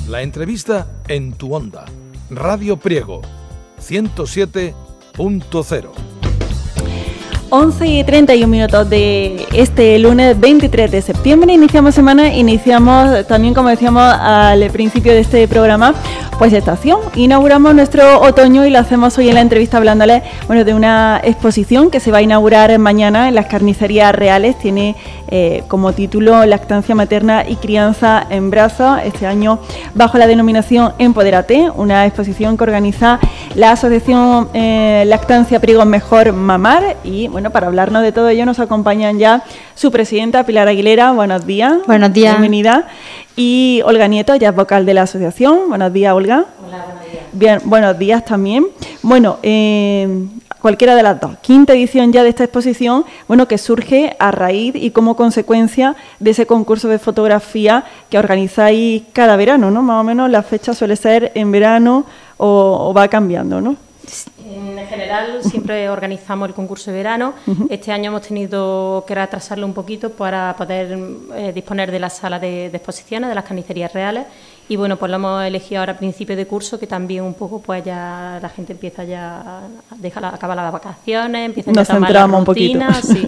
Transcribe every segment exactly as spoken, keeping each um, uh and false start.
La entrevista en tu onda. Radio Priego, ciento siete punto cero. once y treinta y un minutos de este lunes veintitrés de septiembre. Iniciamos semana, iniciamos también, como decíamos al principio de este programa, pues estación. Inauguramos nuestro otoño y lo hacemos hoy en la entrevista hablándoles, bueno, de una exposición que se va a inaugurar mañana en las Carnicerías Reales. Tiene eh, como título Lactancia Materna y Crianza en Brazos, este año bajo la denominación Empodérate, una exposición que organiza la Asociación eh, Lactancia Priego Mejor Mamar. Y bueno, para hablarnos de todo ello nos acompañan ya su presidenta Pilar Aguilera. Buenos días. Buenos días. Bienvenida. Y Olga Nieto, ya es vocal de la asociación. Buenos días, Olga. Hola, buenos días. Bien, buenos días también. Bueno, eh, cualquiera de las dos. Quinta edición ya de esta exposición, bueno, que surge a raíz y como consecuencia de ese concurso de fotografía que organizáis cada verano, ¿no? Más o menos la fecha suele ser en verano o, o va cambiando, ¿no? En general siempre organizamos el concurso de verano. Uh-huh. Este año hemos tenido que retrasarlo un poquito para poder eh, disponer de la sala de, de exposiciones de las Carnicerías Reales. Y bueno, pues lo hemos elegido ahora a principio de curso, que también un poco pues ya la gente empieza ya a dejar acabar las vacaciones, empieza a tomar la rutina, sí.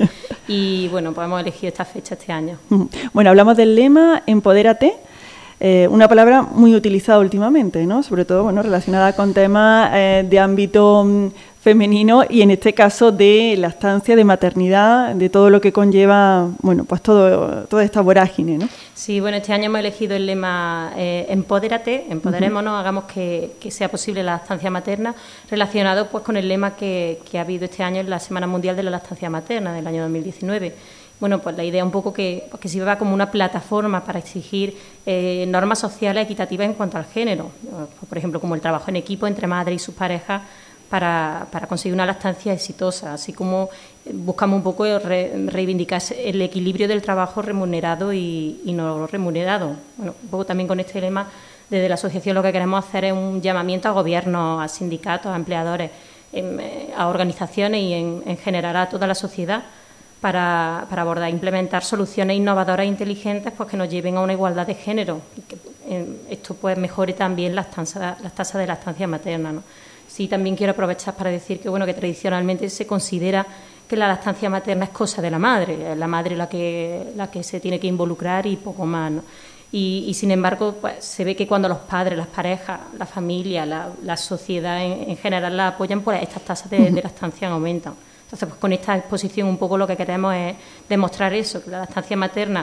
Y bueno, pues hemos elegido esta fecha este año. Uh-huh. Bueno, hablamos del lema Empodérate. Eh, una palabra muy utilizada últimamente, ¿no? Sobre todo, bueno, relacionada con temas eh, de ámbito um, femenino y en este caso de lactancia, de maternidad, de todo lo que conlleva, bueno, pues todo toda esta vorágine, ¿no? Sí, bueno, este año hemos elegido el lema eh, Empodérate, empoderémonos, uh-huh. hagamos que, que sea posible la lactancia materna, relacionado pues con el lema que, que ha habido este año en la Semana Mundial de la Lactancia Materna del año dos mil diecinueve. Bueno, pues la idea un poco que, que sirva como una plataforma para exigir eh, normas sociales equitativas en cuanto al género, por ejemplo, como el trabajo en equipo entre madre y sus parejas para, para conseguir una lactancia exitosa, así como buscamos un poco re, reivindicar el equilibrio del trabajo remunerado y, y no remunerado. Bueno, un poco también con este lema, desde la asociación lo que queremos hacer es un llamamiento a gobiernos, a sindicatos, a empleadores, en, a organizaciones y en, en general a toda la sociedad, Para, para abordar e implementar soluciones innovadoras e inteligentes pues que nos lleven a una igualdad de género y que eh, esto pues mejore también las tasas las tasas de lactancia materna, ¿no? Sí, también quiero aprovechar para decir que bueno que tradicionalmente se considera que la lactancia materna es cosa de la madre, es la madre la que la que se tiene que involucrar y poco más, ¿no? Y, y sin embargo pues, se ve que cuando los padres, las parejas, la familia, la, la sociedad en, en general la apoyan, pues estas tasas de, de lactancia aumentan. Entonces, pues con esta exposición un poco lo que queremos es demostrar eso, que la lactancia materna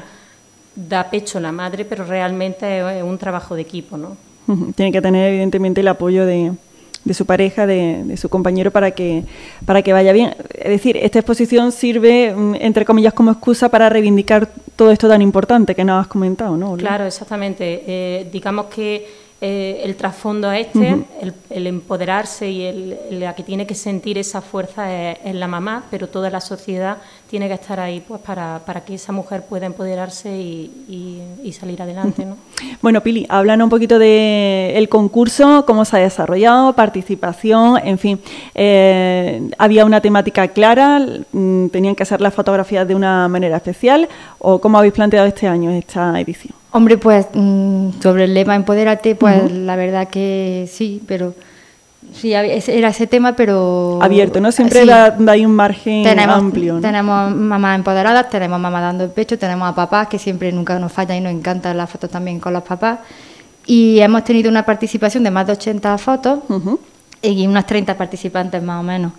da pecho a la madre, pero realmente es un trabajo de equipo, ¿no? Tiene que tener evidentemente el apoyo de, de su pareja, de, de su compañero para que para que vaya bien. Es decir, esta exposición sirve, entre comillas, como excusa para reivindicar todo esto tan importante que nos has comentado, ¿no? Claro, exactamente. Eh, digamos que Eh, el trasfondo es este, uh-huh. el, el empoderarse y el, la que tiene que sentir esa fuerza es, es la mamá, pero toda la sociedad tiene que estar ahí pues para, para que esa mujer pueda empoderarse y, y, y salir adelante, ¿no? Bueno, Pili, háblanos un poquito del concurso, cómo se ha desarrollado, participación, en fin. Eh, ¿Había una temática clara? ¿Tenían que hacer las fotografías de una manera especial? ¿O cómo habéis planteado este año esta edición? Hombre, pues sobre el lema Empodérate, pues uh-huh. la verdad que sí, pero sí, era ese tema, pero... Abierto, ¿no? Siempre sí. da, da ahí un margen tenemos, amplio, ¿no? Tenemos mamás empoderadas, tenemos mamás dando el pecho, tenemos a papás, que siempre nunca nos fallan y nos encantan las fotos también con los papás. Y hemos tenido una participación de más de ochenta fotos uh-huh. y unas treinta participantes más o menos.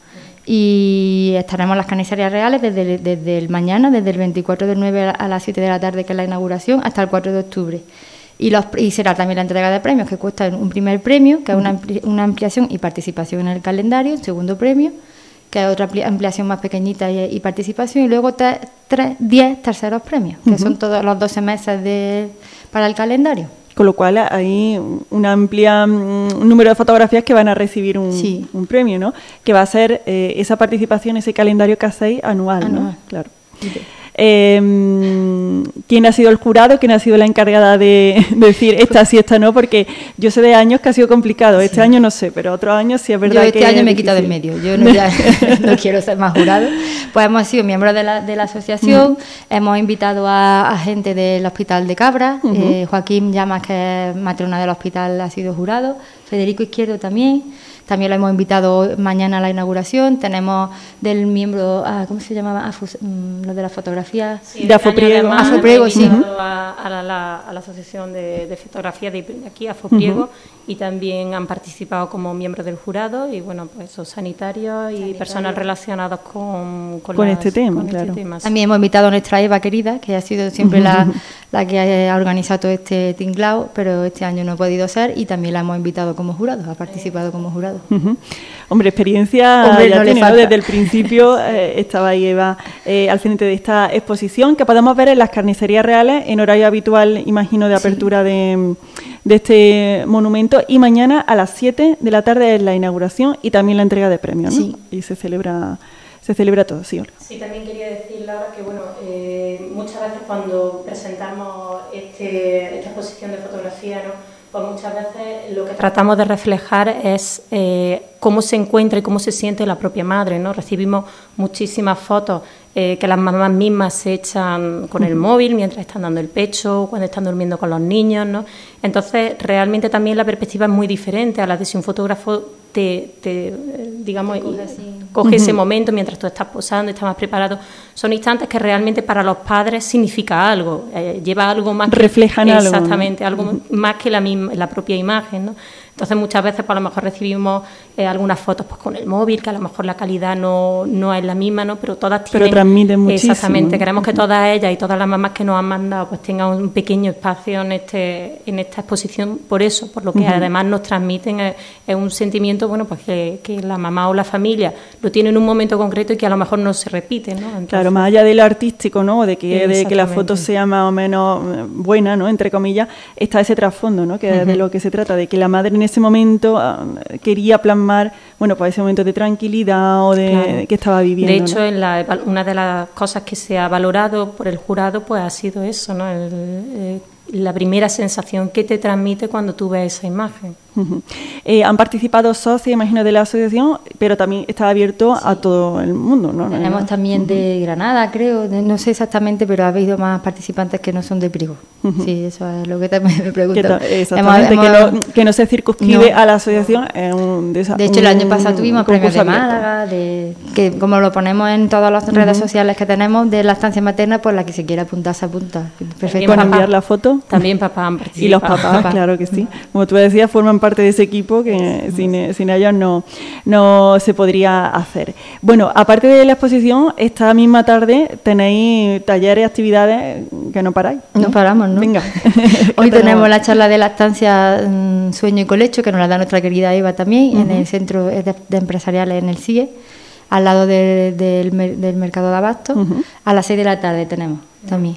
Y estaremos en las Carnicerías Reales desde, desde el mañana, desde el veinticuatro del nueve a las siete de la tarde, que es la inauguración, hasta el cuatro de octubre. Y, los, y será también la entrega de premios, que cuesta un primer premio, que es una, ampli, una ampliación y participación en el calendario, un segundo premio, que es otra ampliación más pequeñita y, y participación, y luego tres, tres, diez terceros premios, que uh-huh. son todos los doce meses de, para el calendario. Con lo cual hay una amplia un número de fotografías que van a recibir un, sí. un premio, ¿no? Que va a ser eh, esa participación, ese calendario que hacéis anual, anual. ¿no? Claro. Sí. Eh, ¿Quién ha sido el jurado? ¿Quién ha sido la encargada de, de decir esta sí, esta no? Porque yo sé de años que ha sido complicado. Este sí. año no sé, pero otros años sí es verdad yo que este año me he difícil. quitado del medio. Yo no, ya, no quiero ser más jurado. Pues hemos sido miembros de la, de la asociación, uh-huh. hemos invitado a, a gente del Hospital de Cabra, uh-huh. eh, Joaquín Llamas, que es matrona del hospital, ha sido jurado, Federico Izquierdo también. También lo hemos invitado mañana a la inauguración. Tenemos del miembro, ah, ¿cómo se llamaba? Afus, mm, lo de la fotografía. Sí, de Afopriego. Afopriego, sí. A, a, la, la, a la Asociación de, de Fotografía de aquí, Afopriego, uh-huh. y también han participado como miembros del jurado y, bueno, pues esos sanitarios y Sanitario. personas relacionados con, con, con las, este tema, con claro. Este tema, sí. También hemos invitado a nuestra Eva querida, que ha sido siempre uh-huh. la, la que ha organizado todo este tinglao, pero este año no ha podido ser y también la hemos invitado como jurado, ha participado como jurado. Uh-huh. Hombre, experiencia Hombre, ya no tiene, ¿no? Desde el principio eh, estaba ahí Eva eh, al frente de esta exposición que podemos ver en las carnicerías reales en horario habitual, imagino, de apertura sí. de, de este monumento, y mañana a las siete de la tarde es la inauguración y también la entrega de premios, ¿no? Sí. Y se celebra se celebra todo, sí, Olga. Sí, también quería decir, Laura, que bueno, eh, muchas veces cuando presentamos este, esta exposición de fotografía, ¿no? Pues muchas veces lo que tratamos de reflejar es eh, cómo se encuentra y cómo se siente la propia madre, ¿no? Recibimos muchísimas fotos eh, que las mamás mismas se echan con el móvil mientras están dando el pecho, cuando están durmiendo con los niños, ¿no? Entonces, realmente también la perspectiva es muy diferente a la de si un fotógrafo te, te digamos, coge, coge uh-huh. ese momento mientras tú estás posando, estás más preparado. Son instantes que realmente para los padres significa algo, eh, lleva algo más. Reflejan que, algo. Exactamente, ¿no? algo uh-huh. más que la, misma, la propia imagen, ¿no? Entonces muchas veces pues, a lo mejor recibimos eh, algunas fotos pues, con el móvil, que a lo mejor la calidad no, no es la misma, ¿no? Pero todas tienen... Pero transmiten muchísimo. Exactamente, queremos que todas ellas y todas las mamás que nos han mandado pues tengan un pequeño espacio en este en esta exposición, por eso, por lo que uh-huh. además nos transmiten es, es un sentimiento, bueno, pues que, que la mamá o la familia lo tiene en un momento concreto y que a lo mejor no se repite, ¿no? Entonces, claro, más allá de lo artístico, ¿no? De que, de que la foto sea más o menos buena, ¿no? Entre comillas, está ese trasfondo, ¿no? Que uh-huh. de lo que se trata, de que la madre en ese momento uh, quería plasmar, bueno, pues ese momento de tranquilidad o de claro. que estaba viviendo. De hecho, ¿no? en la, una de las cosas que se ha valorado por el jurado, pues ha sido eso, ¿no? El, eh, la primera sensación que te transmite cuando tú ves esa imagen. Uh-huh. Eh, han participado socios, imagino, de la asociación, pero también está abierto sí. a todo el mundo, ¿no? Tenemos también uh-huh. de Granada, creo, no sé exactamente, pero ha habido más participantes que no son de Priego. Uh-huh. Sí, eso es lo que también me pregunto. Ta- exactamente, hemos, hemos, que, no, que no se circunscribe no. a la asociación. Es un, de, esa, de hecho, un, el año pasado tuvimos premios de Málaga, de, que como lo ponemos en todas las redes uh-huh. sociales que tenemos, de la estancia materna, pues la que se quiera apuntar se apunta. Perfecto. Con enviar la foto. También papá han participado. Y los papás, papá. Claro que sí. Como tú decías, forman parte de ese equipo que sin, sin ellos no, no se podría hacer. Bueno, aparte de la exposición, esta misma tarde tenéis talleres, actividades que no paráis. No, no paramos, ¿no? Venga. Hoy tenemos la charla de lactancia, um, sueño y colecho, que nos la da nuestra querida Eva también, uh-huh. en el Centro de, de Empresariales en el C I E, al lado de, de, del, del Mercado de Abasto. Uh-huh. A las seis de la tarde tenemos también.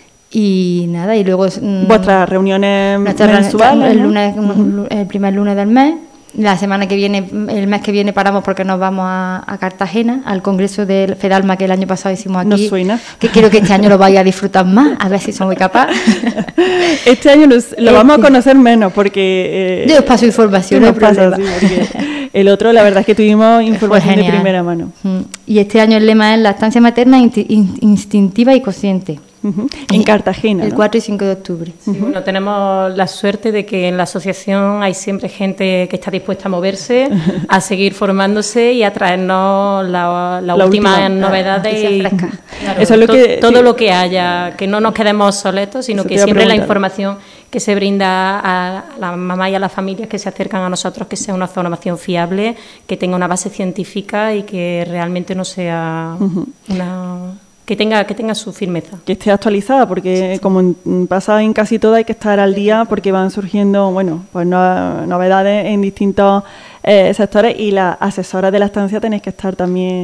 Y nada, y luego... Mmm, vuestras reuniones mensuales, el, ¿no? lunes, uh-huh. el primer lunes del mes. La semana que viene, el mes que viene paramos porque nos vamos a, a Cartagena, al congreso del FEDALMA que el año pasado hicimos aquí. No suena. Que quiero que este año lo vaya a disfrutar más, a ver si soy capaces. Este año nos, lo este. vamos a conocer menos porque... Eh, Yo os paso información, no hay problema. Sí, el otro, la verdad es que tuvimos información de primera mano. Y este año el lema es la estancia materna instintiva y consciente. Uh-huh. En Cartagena, el ¿no? cuatro y cinco de octubre. Sí, uh-huh. Bueno, tenemos la suerte de que en la asociación hay siempre gente que está dispuesta a moverse, a seguir formándose y a traernos la, la, la última, última novedades y, claro, eso es lo to, que, todo sí. lo que haya, que no nos quedemos soletos, sino eso que siempre la información que se brinda a la mamá y a las familias que se acercan a nosotros, que sea una formación fiable, que tenga una base científica y que realmente no sea uh-huh. una... que tenga que tenga su firmeza. Que esté actualizada, porque sí, sí. como en, pasa en casi todo, hay que estar al día porque van surgiendo, bueno, pues no, novedades en distintos eh, sectores y las asesoras de la estancia tenéis que estar también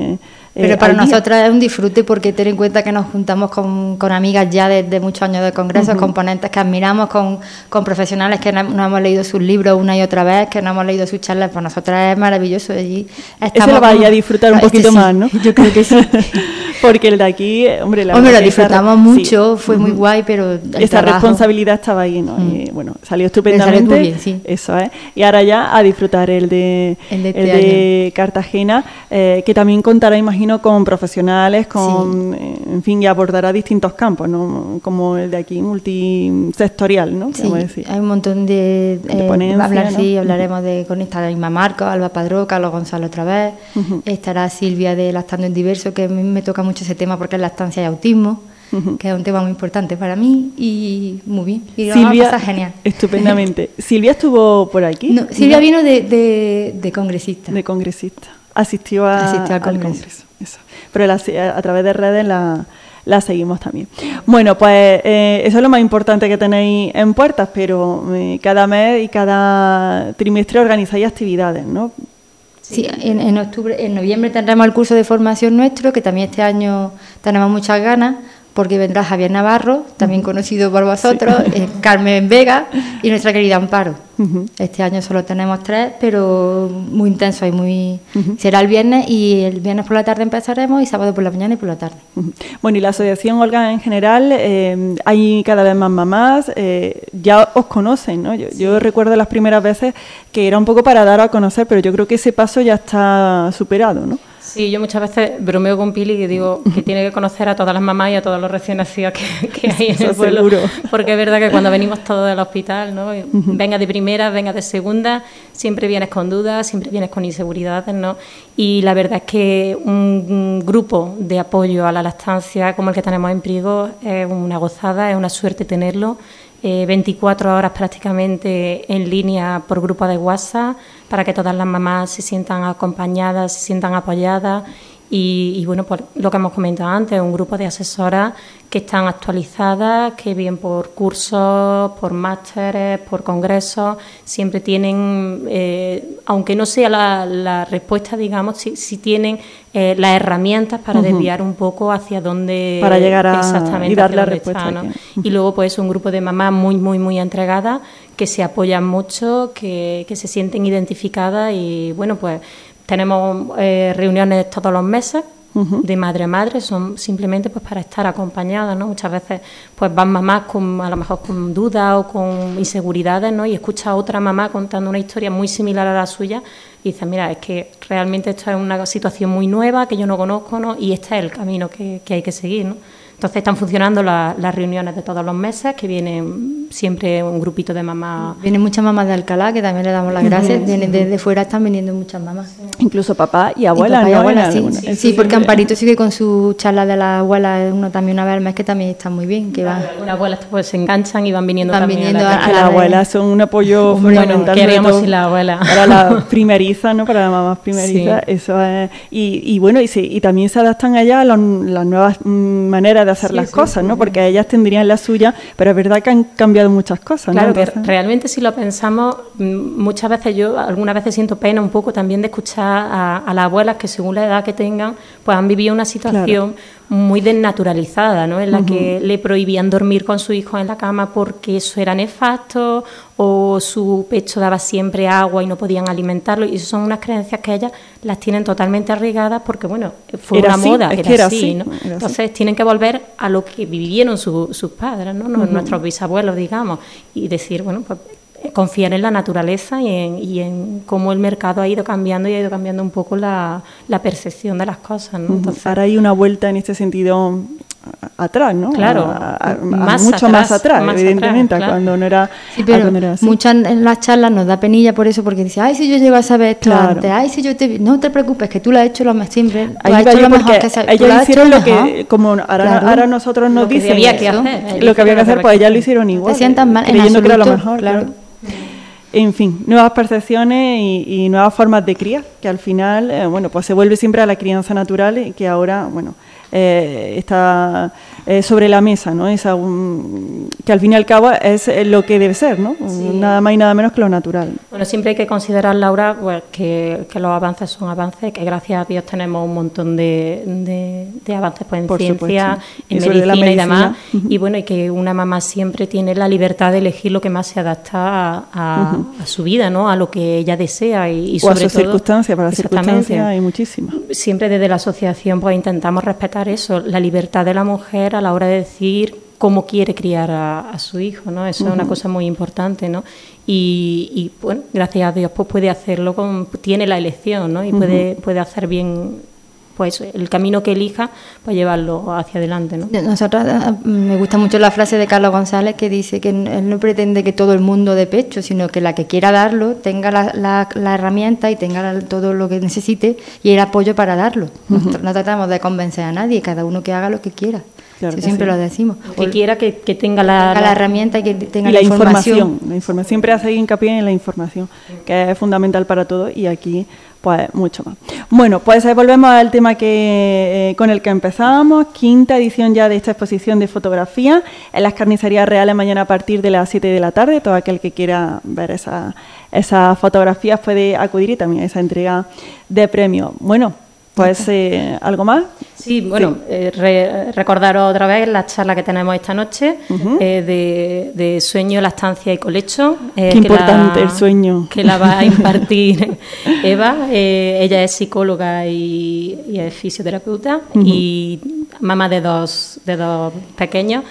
Eh, Pero para nosotras es un disfrute porque ten en cuenta que nos juntamos con, con amigas ya desde muchos años de congresos, uh-huh. con ponentes que admiramos, con, con profesionales que no, no hemos leído sus libros una y otra vez, que no hemos leído sus charlas. Para nosotras es maravilloso. Allí estamos Ese lo vais a disfrutar un este poquito sí, más, ¿no? Yo creo que sí. Porque el de aquí, hombre, la hombre, lo disfrutamos esa, mucho, sí. fue uh-huh. muy guay, pero esa trabajo, responsabilidad estaba ahí, ¿no? Uh-huh. Y bueno, salió estupendamente. Salió muy bien, sí. Eso es. Y ahora ya a disfrutar el de, el de, este el de Cartagena, eh, que también contará, imagino, con profesionales, con, sí. eh, en fin, y abordará distintos campos, ¿no? Como el de aquí, multisectorial, ¿no? Sí, decir. Hay un montón de, de eh, ponencia, hablar, ¿no? Sí, hablaremos uh-huh. de con esta Inma Marcos, Alba Padró, Carlos Gonzalo otra vez, uh-huh. estará Silvia de Lactando en Diverso, que a mí me toca mucho ese tema porque es lactancia y autismo. Uh-huh. Que es un tema muy importante para mí y muy bien. Y lo vamos a pasar genial. Estupendamente. ¿Silvia estuvo por aquí? No, Silvia ¿no? vino de, de, de congresista. De congresista. Asistió, a, Asistió al congreso. al congreso. Eso. Pero la, a, a través de redes la, la seguimos también. Bueno, pues eh, eso es lo más importante que tenéis en puertas, pero eh, cada mes y cada trimestre organizáis actividades, ¿no? Sí, en, en octubre, en noviembre tendremos el curso de formación nuestro, que también este año tenemos muchas ganas, porque vendrá Javier Navarro, también conocido por vosotros, sí. eh, Carmen Vega y nuestra querida Amparo. Uh-huh. Este año solo tenemos tres, pero muy intenso y muy... Uh-huh. Será el viernes y el viernes por la tarde empezaremos y sábado por la mañana y por la tarde. Uh-huh. Bueno, y la asociación, Olga, en general, eh, hay cada vez más mamás, eh, ya os conocen, ¿no? Yo, sí. yo recuerdo las primeras veces que era un poco para dar a conocer, pero yo creo que ese paso ya está superado, ¿no? Sí, yo muchas veces bromeo con Pili y digo que tiene que conocer a todas las mamás y a todos los recién nacidos que, que hay en el pueblo. Seguro. Porque es verdad que cuando venimos todos del hospital, ¿no? Uh-huh. Venga de primera, venga de segunda, siempre vienes con dudas, siempre vienes con inseguridades, ¿no? Y la verdad es que un, un grupo de apoyo a la lactancia como el que tenemos en Priego es una gozada, es una suerte tenerlo. Eh, veinticuatro horas prácticamente en línea por grupo de WhatsApp para que todas las mamás se sientan acompañadas, se sientan apoyadas y, y bueno, por lo que hemos comentado antes, un grupo de asesoras que están actualizadas, que bien por cursos, por másteres, por congresos, siempre tienen, eh, aunque no sea la, la respuesta, digamos, sí, sí tienen eh, las herramientas para uh-huh. desviar un poco hacia dónde... Para llegar a exactamente y dar la respuesta. Está, ¿no? Uh-huh. Y luego pues un grupo de mamás muy, muy, muy entregadas, que se apoyan mucho, que, que se sienten identificadas y bueno, pues tenemos eh, reuniones todos los meses, Uh-huh. de madre a madre, son simplemente pues para estar acompañadas, ¿no? Muchas veces pues van mamás con a lo mejor con dudas o con inseguridades, ¿no? Y escucha a otra mamá contando una historia muy similar a la suya y dice, mira, es que realmente esto es una situación muy nueva que yo no conozco, ¿no? Y este es el camino que, que hay que seguir, ¿no? Entonces están funcionando la, las reuniones de todos los meses, que vienen siempre un grupito de mamás. Vienen muchas mamás de Alcalá, que también le damos las gracias. Uh-huh. Vienen desde fuera, están viniendo muchas mamás. Incluso papá y abuela, y papá y ¿no? abuela, sí, sí, sí, porque Amparito sigue con su charla de la abuela, uno también una vez al mes, que también está muy bien. Que van. Las abuelas pues se enganchan y van viniendo van también. Viniendo a la, a, a las abuelas son un apoyo fundamental. Bueno, ¿qué haríamos sin la abuela? Para la primeriza, ¿no? Para las mamás primerizas, sí. Eso es. Y, y bueno, y, sí, y también se adaptan allá a los, las nuevas maneras de hacer sí, las sí, cosas, ¿no? Porque ellas tendrían la suya, pero es verdad que han cambiado muchas cosas, claro, ¿no? Claro, que realmente si lo pensamos, muchas veces yo, algunas veces siento pena un poco también de escuchar a, a las abuelas que según la edad que tengan, pues han vivido una situación claro. muy desnaturalizada, ¿no? En la uh-huh. que le prohibían dormir con su hijo en la cama porque eso era nefasto, o su pecho daba siempre agua y no podían alimentarlo, y eso son unas creencias que ellas las tienen totalmente arraigadas porque, bueno, fue era una así, moda, es era, que era así, así, ¿no? era Entonces así. Tienen que volver a lo que vivieron su, sus padres, ¿no? Uh-huh. Nuestros bisabuelos, digamos, y decir, bueno, pues confiar en la naturaleza y en, y en cómo el mercado ha ido cambiando y ha ido cambiando un poco la, la percepción de las cosas, ¿no? Entonces, ahora hay una vuelta en este sentido atrás, ¿no? Claro, a, a, a más mucho atrás, más atrás, más evidentemente, atrás, claro. cuando no era, sí, pero cuando era así. Muchas en las charlas nos da penilla por eso, porque dice, ay, si yo llego a saber esto claro. antes, ay, si yo te... No te preocupes, que tú lo has hecho lo mejor, siempre, tú ahí has hecho lo mejor que se... Ellos hicieron lo, lo que, como ahora, claro. ahora nosotros nos lo que dicen, había que hacer, lo que había que hacer, pues ellas lo hicieron igual, te sientan mal, creyendo en que era lo absoluto, mejor, claro. claro. En fin, nuevas percepciones y, y nuevas formas de criar, que al final, eh, bueno, pues se vuelve siempre a la crianza natural y que ahora, bueno, eh, está eh, sobre la mesa, ¿no? Esa, um, que al fin y al cabo es lo que debe ser, ¿no? Sí. Nada más y nada menos que lo natural. Bueno, siempre hay que considerar, Laura, pues, que, que los avances son avances, que gracias a Dios tenemos un montón de, de, de avances pues, en Por ciencia, supuesto. en medicina, la medicina y demás, uh-huh. y bueno, y que una mamá siempre tiene la libertad de elegir lo que más se adapta a, a, uh-huh. a su vida, ¿no? A lo que ella desea y, y sobre o a sus todo, circunstancias, para las circunstancias hay muchísimas. Siempre desde la asociación pues intentamos respetar eso, la libertad de la mujer a la hora de decir cómo quiere criar a, a su hijo, ¿no? Eso uh-huh. es una cosa muy importante, ¿no? Y, y bueno, gracias a Dios pues puede hacerlo, con, tiene la elección, ¿no? Y uh-huh. puede, puede hacer bien pues el camino que elija para llevarlo hacia adelante, ¿no? Nosotros, me gusta mucho la frase de Carlos González que dice que él no pretende que todo el mundo dé pecho, sino que la que quiera darlo tenga la, la, la herramienta y tenga la, todo lo que necesite y el apoyo para darlo. Uh-huh. Nosotros no tratamos de convencer a nadie, cada uno que haga lo que quiera. Claro que siempre sí. Lo decimos. Que o quiera que, que tenga la, tenga la herramienta y que tenga y la, la información. información. La información. Siempre hace hincapié en la información, que es fundamental para todo y aquí pues mucho más. Bueno, pues eh, volvemos al tema que eh, con el que empezábamos, quinta edición ya de esta exposición de fotografía en las Carnicerías Reales mañana a partir de las siete de la tarde. Todo aquel que quiera ver esas esa fotografías puede acudir y también a esa entrega de premios. Bueno, pues eh, ¿algo más? Sí, bueno, sí. Eh, re, recordaros otra vez la charla que tenemos esta noche uh-huh. eh, de, de sueño, lactancia y colecho. Eh, Qué importante la, el sueño. Que la va a impartir Eva. Eh, ella es psicóloga y, y es fisioterapeuta uh-huh. y mamá de dos, de dos pequeños.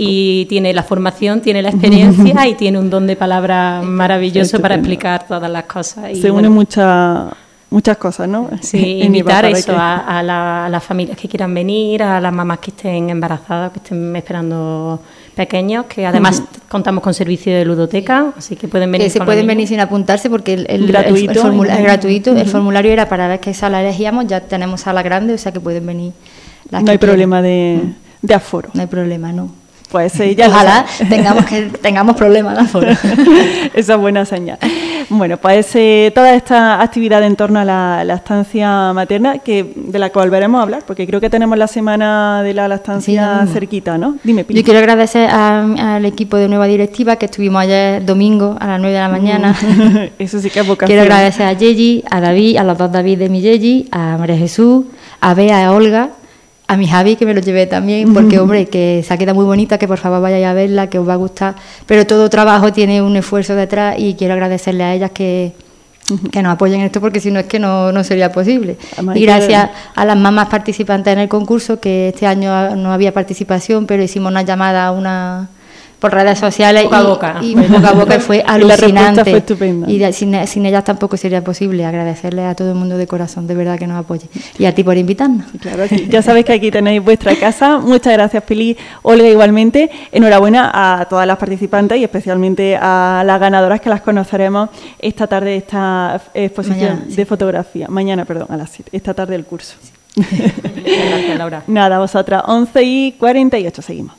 Y tiene la formación, tiene la experiencia y tiene un don de palabra maravilloso para explicar todas las cosas. Y, Se une bueno, mucha... Muchas cosas, ¿no? Sí, invitar eso a, a, la, a las familias que quieran venir, a las mamás que estén embarazadas, que estén esperando pequeños, que además uh-huh. contamos con servicio de ludoteca, así que pueden venir. Que se con pueden venir sin apuntarse porque el, el, gratuito, el, el formulario es gratuito. Uh-huh. El formulario era para ver qué sala elegíamos, ya tenemos sala grande, o sea que pueden venir. Las no que hay quieran. problema de, de aforo. No hay problema, no. Pues eh, ya ojalá tengamos que tengamos problemas de aforo. Esa es buena señal. Bueno, pues eh, toda esta actividad en torno a la lactancia materna, que de la cual volveremos a hablar, porque creo que tenemos la semana de la lactancia sí, cerquita, ¿no? Dime, Pili. Yo quiero agradecer a, al equipo de Nueva Directiva, que estuvimos ayer domingo a las nueve de la mañana. Eso sí que es vocación. Quiero agradecer a Yeji, a David, a los dos David de mi Yeji, a María Jesús, a Bea, a Olga, a mi Javi, que me lo llevé también, porque, hombre, que se ha quedado muy bonita, que por favor vayáis a verla, que os va a gustar. Pero todo trabajo tiene un esfuerzo detrás y quiero agradecerle a ellas que, que nos apoyen en esto, porque si no es que no, no sería posible. Además, y gracias a las mamás participantes en el concurso, que este año no había participación, pero hicimos una llamada a una... por redes sociales boca y, a boca. y boca a boca fue alucinante. Fue estupenda. Y de, sin, sin ellas tampoco sería posible. Agradecerle a todo el mundo de corazón, de verdad, que nos apoye. Y a ti por invitarnos. Claro, sí. Ya sabéis que aquí tenéis vuestra casa. Muchas gracias, Pili. Olga, igualmente. Enhorabuena a todas las participantes y especialmente a las ganadoras, que las conoceremos esta tarde de esta exposición Mañana, sí. de fotografía. Mañana, perdón, a las siete. Esta tarde el curso. Sí. Gracias, Laura. Nada, vosotras. once y cuarenta y ocho, seguimos.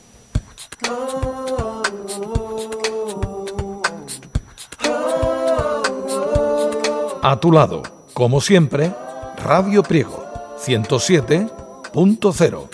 A tu lado, como siempre, Radio Priego, ciento siete punto cero.